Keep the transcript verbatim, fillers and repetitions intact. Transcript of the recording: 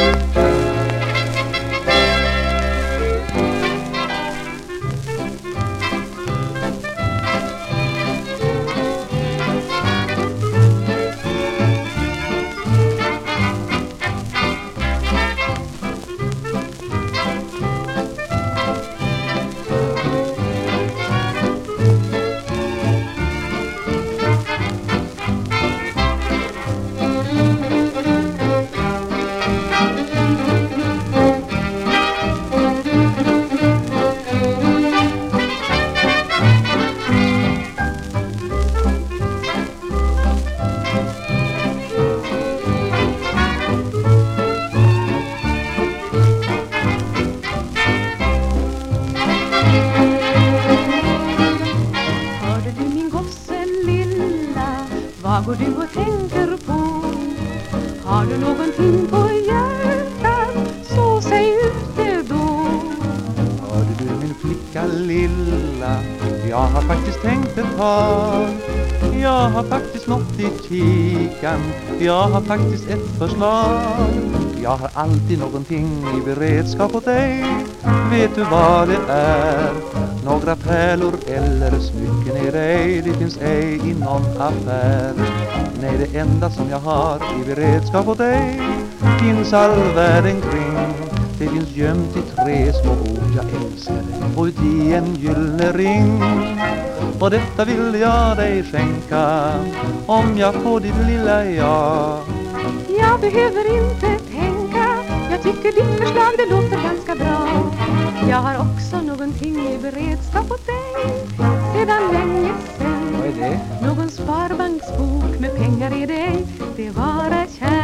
Vad går du och tänker på? Har du någonting på hjärtat, så säg ut det då. Hörde du min flicka lilla, jag har faktiskt tänkt ett tag. Jag har faktiskt något i kikan, jag har faktiskt ett förslag. Jag har alltid någonting i beredskap åt dig. Vet du vad det är? Några pärlor eller smycken är det, det finns ej i någon affär. Nej, det enda som jag har i beredskap åt dig finns all världen kring. Det finns gömt i tre små ord jag älskar dig och uti en gyllene ring. Och detta vill jag dig skänka om jag får ditt lilla ja. Jag behöver inte tänka, jag tycker ditt förslag det låter ganska bra. Jag har också någonting i beredskap åt dig sedan länge sen. Vad är det? Någon sparbanksbok med pengar i dig, det är bara kär.